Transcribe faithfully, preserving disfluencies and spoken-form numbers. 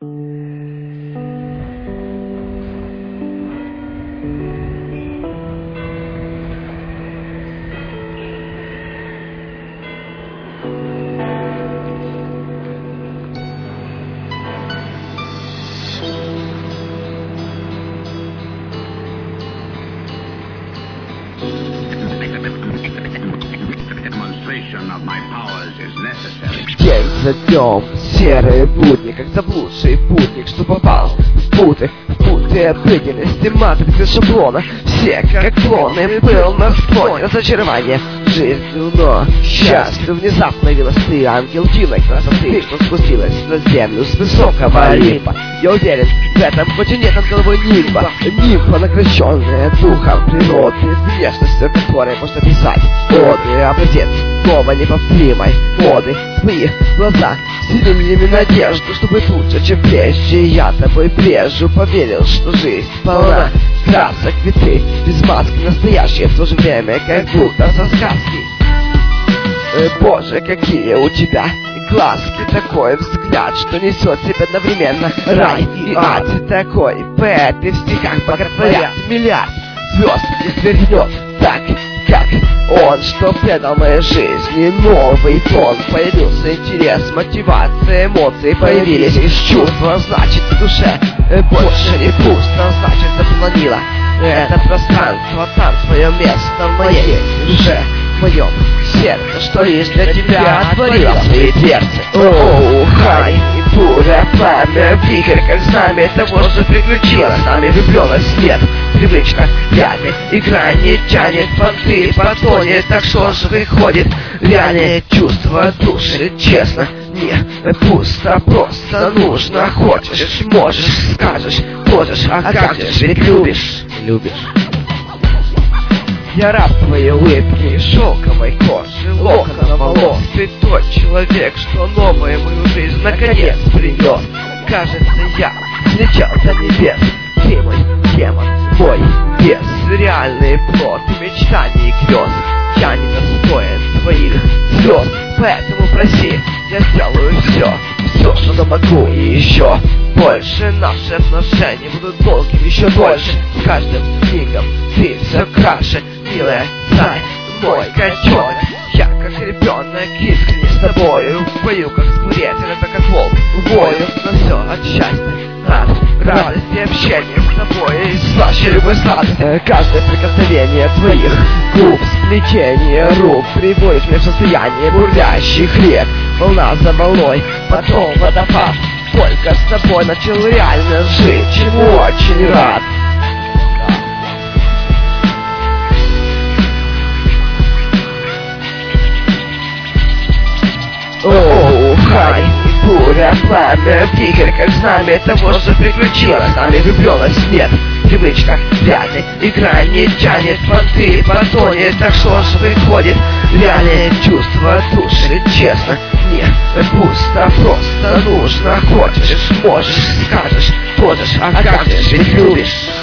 День за днем, серые будни, как заблудший путник, что попал в путы, в путы обыденности, матрицы шаблона. Все как клоны, был на склоне разочарования жизнью, но счастью внезапно явилась ты, ангел дивной красоты, что спустилась на землю с высокого Олимпа. Я уверен в этом, хоть и нет над головой нимба, нимба, награжденная духом природы, внешностью которой можно писать оды, образец снова неповторимой моды. Твои глаза вселили мне надежду, что быть лучше, чем прежде. Я тобой прежде поверил, что жизнь полна красок, ведь ты без маски настоящие, в то же время как будто со сказки. Э, Боже, какие у тебя глазки, такой взгляд, что несет в себе одновременно рай и ад. Такой поэт и в стихах боготворят миллиард звезд и свернет так, как он, что предал моей жизни новый тон. Появился интерес, мотивация, эмоции появились из чувства. Значит, в душе больше не пусто, значит, заполонила это пространство. Там свое место в моей душе, в моем сердце, что лишь для тебя отворила свои дверцы. Оу, хай, буря, пламя, вихрь, как знамя того, что приключилось с нами. Влюбленность нет, привычка вянет, игра не тянет, понты потонет, так что же выходит реальное чувство души, честно. Не пусто, просто нужно. Хочешь, можешь, скажешь, можешь, а как же ведь любишь, любишь. Я раб твоей улыбки, шелковой кожи, локона волос. Ты тот человек, что новую мою жизнь наконец принес. Кажется, я летел до небес. Ты мой демон, мой бес, реальный плод мечтаний и грез. Я не достоин твоих слез, поэтому проси, я сделаю все, все, что могу и еще больше. Наши отношения будут долгими еще дольше. С каждым мигом ты все краше, милая, знай, мой котенок. Я как ребенок искренне с тобою, в бою как скворец, это как волк в бою. Но все от счастья, от радости, общения с тобой и слаще любой сладости. Каждое прикосновение твоих губ, сплетение рук приводит меня в состояние бурлящих рек. Волна за волной, потом водопад. Только с тобой начал реально жить, чему очень рад. Оу, хай, буря, пламя, вихрь, как знамя того, что приключилось с нами. Влюбленность нет, привычка вянет, игра не тянет, понты потонет, так что же выходит реальное чувство души, честно. Не пусто, просто нужно. Хочешь, можешь, скажешь, можешь, а как же ведь любишь.